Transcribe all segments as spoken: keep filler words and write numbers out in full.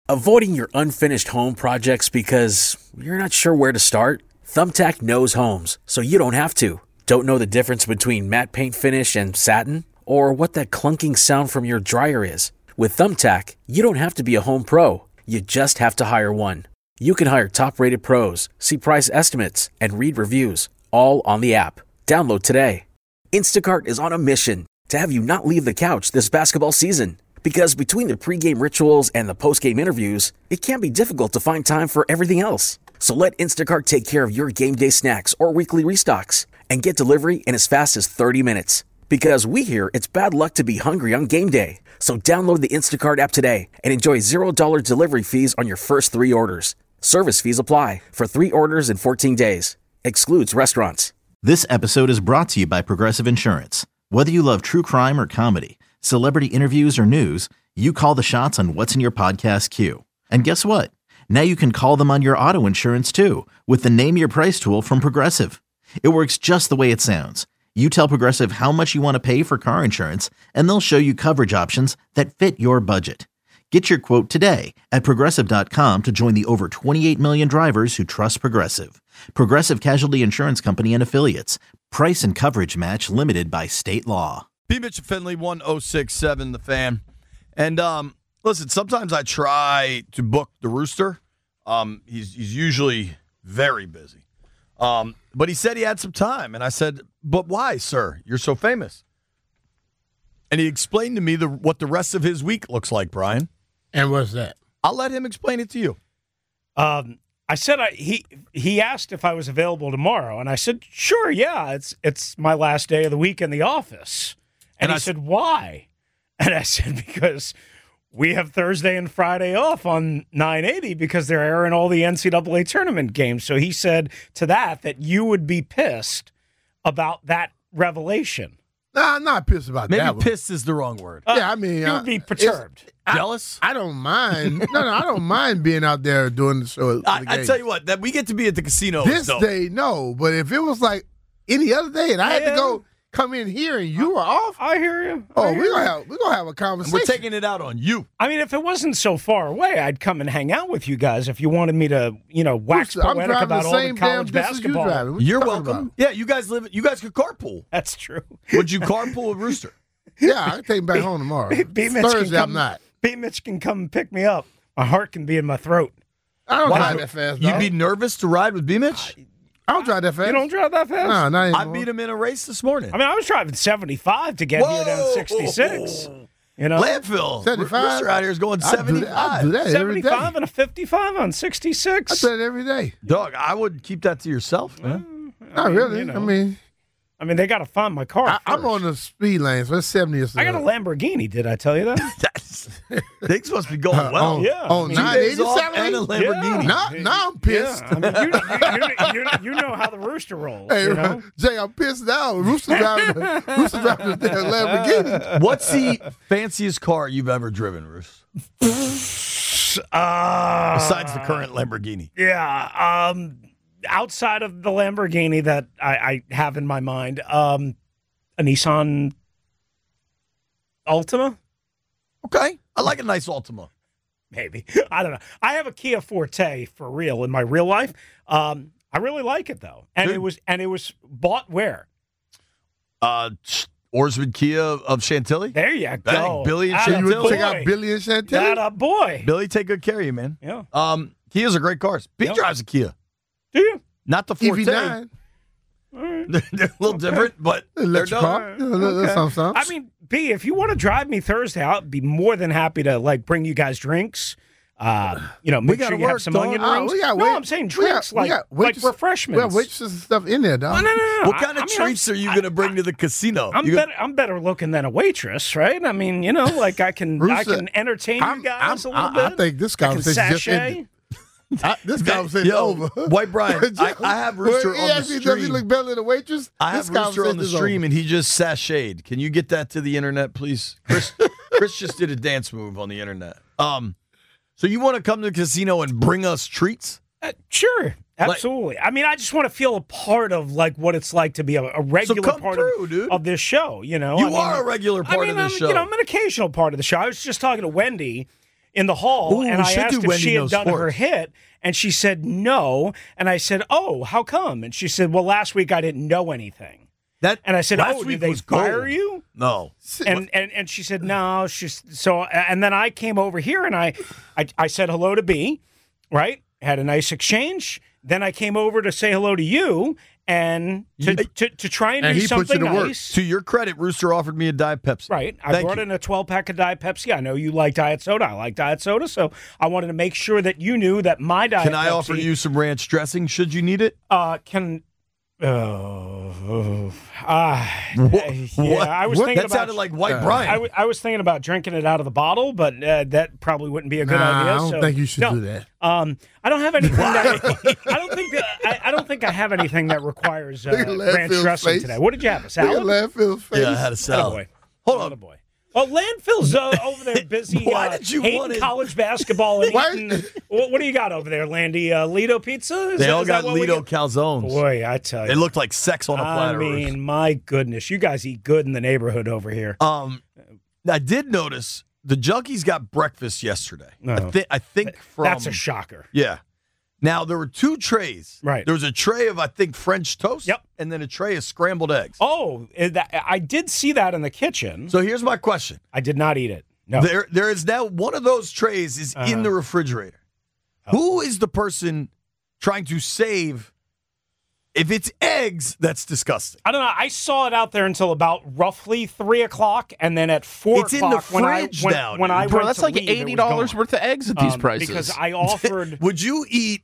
Avoiding your unfinished home projects because you're not sure where to start? Thumbtack knows homes, so you don't have to. Don't know the difference between matte paint finish and satin? Or what that clunking sound from your dryer is? With Thumbtack, you don't have to be a home pro. You just have to hire one. You can hire top-rated pros, see price estimates, and read reviews, all on the app. Download today. Instacart is on a mission to have you not leave the couch this basketball season. Because between the pregame rituals and the postgame interviews, it can be difficult to find time for everything else. So let Instacart take care of your game day snacks or weekly restocks and get delivery in as fast as thirty minutes. Because we hear it's bad luck to be hungry on game day. So download the Instacart app today and enjoy zero dollars delivery fees on your first three orders. Service fees apply for three orders in fourteen days. Excludes restaurants. This episode is brought to you by Progressive Insurance. Whether you love true crime or comedy, celebrity interviews or news, you call the shots on what's in your podcast queue. And guess what? Now you can call them on your auto insurance too with the Name Your Price tool from Progressive. It works just the way it sounds. You tell Progressive how much you want to pay for car insurance, and they'll show you coverage options that fit your budget. Get your quote today at Progressive dot com to join the over twenty-eight million drivers who trust Progressive. Progressive Casualty Insurance Company and Affiliates. Price and coverage match limited by state law. B. Mitch and Finley, one oh six point seven, The Fan. And um, listen, sometimes I try to book the Rooster. Um, he's, he's usually very busy. Um, but he said he had some time. And I said, but why, sir? You're so famous. And he explained to me the, what the rest of his week looks like, Brian. And what's that? I'll let him explain it to you. Um, I said I, he he asked if I was available tomorrow, and I said, sure, yeah, it's it's my last day of the week in the office. And, and he I said, why? And I said, because we have Thursday and Friday off on nine eighty because they're airing all the N C double A tournament games. So he said to that that you would be pissed about that revelation. Nah, I'm not pissed about Maybe that. Maybe pissed is the wrong word. Uh, yeah, I mean, you would uh, be perturbed. Jealous? I, I don't mind. no, no, I don't mind being out there doing the show. I, the I tell you what, that we get to be at the casino. This dope. day, no. But if it was like any other day, and I had yeah. to go come in here and you were off, I hear you. I oh, hear we're gonna you. have we're gonna have a conversation. And we're taking it out on you. I mean, if it wasn't so far away, I'd come and hang out with you guys. If you wanted me to, you know, wax I'm poetic about the all the same college damn distance basketball. You driving. What you You're talking welcome. about? Yeah, you guys live. You guys could carpool. That's true. Would you carpool with Rooster? Yeah, I can take him back home tomorrow. B- B- Mitch Thursday, can come, I'm not. B. Mitch can come and pick me up. My heart can be in my throat. I don't Wow. drive that fast. You'd dog. be nervous to ride with B. Mitch? I don't drive that fast. You don't drive that fast? No, not anymore. I beat him in a race this morning. I mean, I was driving seventy-five to get Whoa! here down sixty-six. You know, Landfill. seventy-five? Rooster out here is going I do that- seventy-five. I do that every day. seventy-five and a fifty-five on sixty-six. I do that every day. Dog, I would keep that to yourself, man. Not really. you know. I mean, I mean, they got to find my car. I, I'm first. on the speed lane, so it's seventy or so. I got a Lamborghini. Did I tell you that? That's, things must be going Uh, well. on, yeah. on Two nine days eighty off salary? and a Lamborghini. Yeah. Now, now I'm pissed. Yeah. I mean, you, you, you, you, you know how the Rooster rolls. Hey, you know? Jay, I'm pissed now. Rooster driving the, Rooster driving the damn Lamborghini. What's the fanciest car you've ever driven, Roos? Uh, Besides the current Lamborghini. Yeah. Um, outside of the Lamborghini that I, I have in my mind, um, a Nissan Altima, Okay. I like a nice Altima. maybe. I don't know. I have a Kia Forte for real in my real life. Um, I really like it though, and Good. it was and it was bought where? Uh, Orswood Kia of Chantilly. There you Bang, go. Billy and Atta So you would Chantilly. check boy. out Billy and Chantilly? That a boy. Billy, take good care of you, man. Yeah. Um, Kias are great cars. Pete Yep. drives a Kia. Do you? Not the E Forte. V nine. They're, they're a little different, but they're Electric dope. car. Yeah, that- that's something, something. I mean, B, if you want to drive me Thursday, I'll be more than happy to like bring you guys drinks. Uh, you know, make gotta sure you have work, some dog. onion Oh, rings. we got no, wait- I'm saying we drinks got- we like got like waitress- refreshments. We have waitresses and stuff in there, dog. No, no, no, no. What I- kind of I mean, treats are you going to bring to the casino? I'm You gonna- better. I'm better looking than a waitress, right? I mean, you know, like I can, I Rooster, can entertain I'm- you guys I'm- a little I- I bit. think this I can conversation just sachet. ended. I, this conversation Yo, over. White Brian, I, I have Rooster Well, he on the asked me, Does he stream. look better than a waitress? I This have Rooster on the conversation is stream, over. and he just sashayed. Can you get that to the internet, please? Chris, Chris just did a dance move on the internet. Um, so you want to come to the casino and bring us treats? Uh, sure, absolutely. I mean, I just want to feel a part of like what it's like to be a, a regular come part through, of, dude. of this show. You know, You I mean, are a regular part I mean, of this I'm, show. You know, I'm an occasional part of the show. I was just talking to Wendy. in the hall, Ooh, and we I should asked do if Wendy she had Knows done her Sports. hit, and she said no. And I said, oh, how come? And she said, well, last week I didn't know anything. That And I said, last oh, week did they was fire gold. you? No. And, and and she said, no. She's so, and then I came over here, and I, I, I said hello to B, right? Had a nice exchange. Then I came over to say hello to you, and to to, to try and, And do he put you something to work. nice. To your credit, Rooster offered me a Diet Pepsi. Right. I Thank brought you. in a twelve-pack of Diet Pepsi. I know you like Diet Soda. I like Diet Soda, so I wanted to make sure that you knew that my Diet Can I Pepsi, offer you some ranch dressing should you need it? Uh, can... Oh, uh, What? yeah, I was What? thinking That about... sounded like White Uh, Brian. I, w- I was thinking about drinking it out of the bottle, but uh, that probably wouldn't be a good Nah, idea. I don't so- think you should no. do that. Um, I don't have anything that I don't think that I, I don't think I have anything that requires uh, Look at ranch Landfill's dressing face. today. What did you have? A Look at salad? Landfill's face. yeah, I had a salad. Attaboy. Hold on. Attaboy. Well, Landfill's uh, over there busy Why uh, did you hating want it? college basketball and Why- eating. What, what do you got over there, Landy? Uh, Lido pizza? Is They that- all is that got what we Lido get? calzones. Boy, I tell you. It looked like sex on a I platter. mean, my goodness. You guys eat good in the neighborhood over here. um, I did notice the Junkies got breakfast yesterday. No. I, thi- I think from That's a shocker. yeah. Now there were two trays. Right. There was a tray of I think French toast. Yep. And then a tray of scrambled eggs. Oh, is that, I did see that in the kitchen. So here's my question. I did not eat it. No. There, there is now one of those trays is Uh-huh. in the refrigerator. Who is the person trying to save? If it's eggs, that's disgusting. I don't know. I saw it out there until about roughly three o'clock, and then at four It's in the o'clock when I fridge when, now, when dude. I Bro, went that's to like leave, it eighty was dollars gone. worth of eggs at these Um, prices. because I offered. Would you eat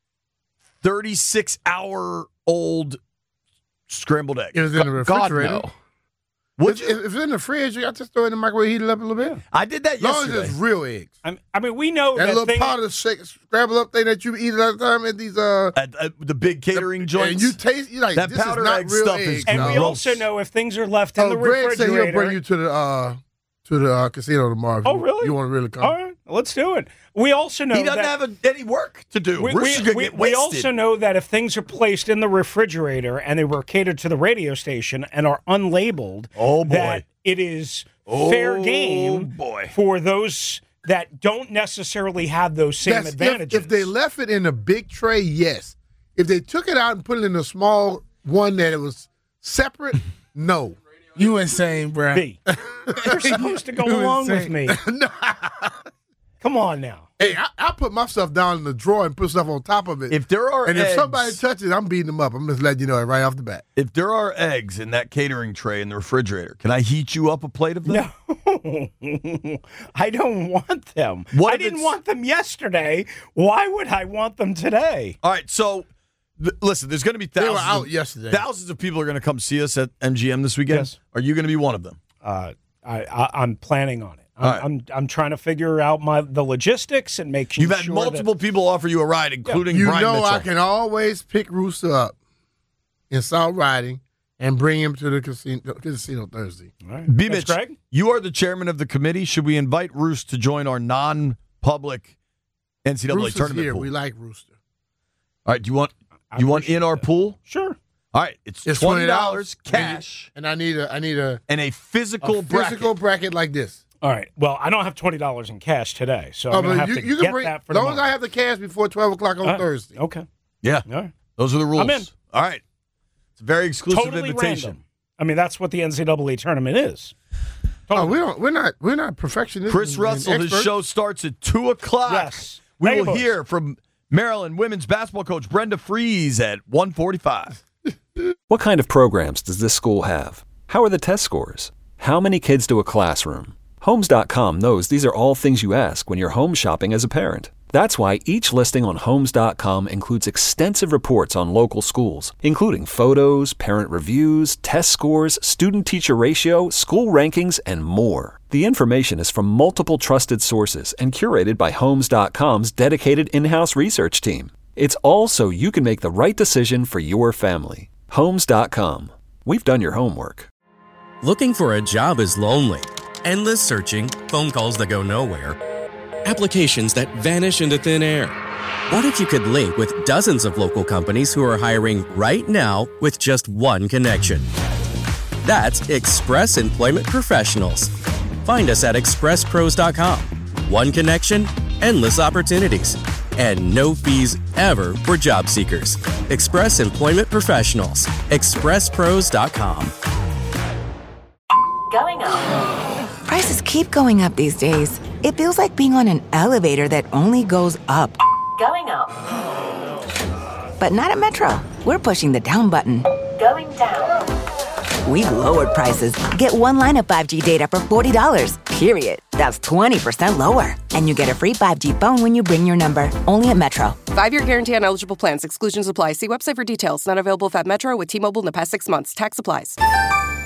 thirty-six hour old scrambled eggs? It was in the God, refrigerator. no. Would If, you? if it's in the fridge, you got to throw it in the microwave, heat it up a little bit. I did that As long as yesterday. it's real eggs. I, I mean, we know That that little thing, powder shake, scramble up thing that you eat all the time at these uh At, at the big catering joints. and you taste you like That this powder is not egg real stuff is eggs. and no. we also know if things are left in oh, the Greg said refrigerator. he'll bring you to the uh to the uh, casino tomorrow. if Oh, you- really? You want to really come? All right, let's do it. We also know he doesn't that have a, any work to do. we, Rooster's we, gonna we, get we wasted. also know that if things are placed in the refrigerator and they were catered to the radio station and are unlabeled, Oh, boy. that it is fair Oh, game boy. for those that don't necessarily have those same That's if- advantages. If, they left it in a big tray, yes. If they took it out and put it in a small one that it was separate, no. You insane, bro. B. You're supposed to go You along with insane. me. Come on now. Hey, I, I put my stuff down in the drawer and put stuff on top of it. If there are and eggs, if somebody touches it, I'm beating them up. I'm just letting you know it right off the bat. if there are eggs in that catering tray in the refrigerator, can I heat you up a plate of them? No, I don't want them. What I if didn't it's- want them yesterday. Why would I want them today? All right, so th- listen, there's going to be They thousands. were out of, yesterday. Thousands of people are going to come see us at M G M this weekend. Yes. Are you going to be one of them? Uh, I, I, I'm planning on it. I'm, All right. I'm I'm trying to figure out my the logistics and make You've had sure multiple people offer you a ride, including You Brian know Mitchell. I can always pick Rooster up in South Riding and bring him to the casino, casino Thursday. That, all right. B. That's Mitch, Greg? you are the chairman of the committee. Should we invite Roos to join our non-public N C double A Rooster's tournament here. pool? We like Rooster. All right, do you want I you want in appreciate our that. pool? Sure. All right, it's, It's twenty dollars $20 cash and I need a I need a, and a a physical, bracket. physical bracket like this. All right. Well, I don't have twenty dollars in cash today, so Oh, I'm gonna but have you, to you get can bring that for as long as tomorrow. I have the cash before twelve o'clock on All right. Thursday. Okay. Yeah, All right. those are the rules. I'm in. All right, it's a very exclusive Totally invitation. random. I mean, that's what the N C double A tournament is. Oh, we don't. We're not. We're not perfectionists. Chris and- Russell, and his experts. show starts at two o'clock. Yes. we will Megabucks. hear from Maryland women's basketball coach Brenda Fries at one forty-five. What kind of programs does this school have? How are the test scores? How many kids do a classroom? Homes dot com knows these are all things you ask when you're home shopping as a parent. That's why each listing on Homes dot com includes extensive reports on local schools, including photos, parent reviews, test scores, student-teacher ratio, school rankings, and more. The information is from multiple trusted sources and curated by Homes dot com's dedicated in-house research team. It's all so you can make the right decision for your family. Homes dot com. We've done your homework. Looking for a job is lonely. Endless searching, phone calls that go nowhere, applications that vanish into thin air. What if you could link with dozens of local companies who are hiring right now with just one connection? That's Express Employment Professionals. Find us at express pros dot com. One connection, endless opportunities, and no fees ever for job seekers. Express Employment Professionals. express pros dot com. Going up. Prices keep going up these days. It feels like being on an elevator that only goes up. Going up. But not at Metro. We're pushing the down button. Going down. We've lowered prices. Get one line of five G data for forty dollars, period. That's twenty percent lower. And you get a free five G phone when you bring your number. Only at Metro. Five-year guarantee on eligible plans. Exclusions apply. See website for details. Not available at Metro with T-Mobile in the past six months. Tax applies.